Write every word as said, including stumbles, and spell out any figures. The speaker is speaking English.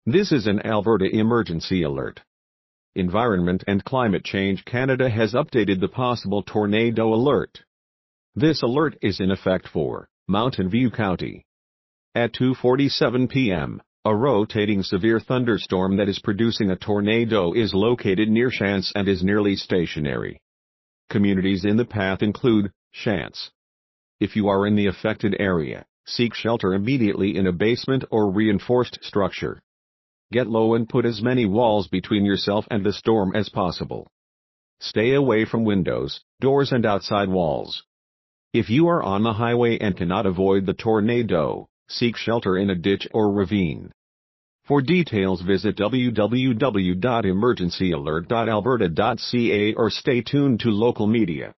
This is an Alberta emergency alert. Environment and Climate Change Canada has updated the possible tornado alert. This alert is in effect for Mountain View County. At two forty-seven p m, a rotating severe thunderstorm that is producing a tornado is located near Chance and is nearly stationary. Communities in the path include Chance. If you are in the affected area, seek shelter immediately in a basement or reinforced structure. Get low and put as many walls between yourself and the storm as possible. Stay away from windows, doors and outside walls. If you are on the highway and cannot avoid the tornado, seek shelter in a ditch or ravine. For details visit w w w dot emergency alert dot alberta dot c a or stay tuned to local media.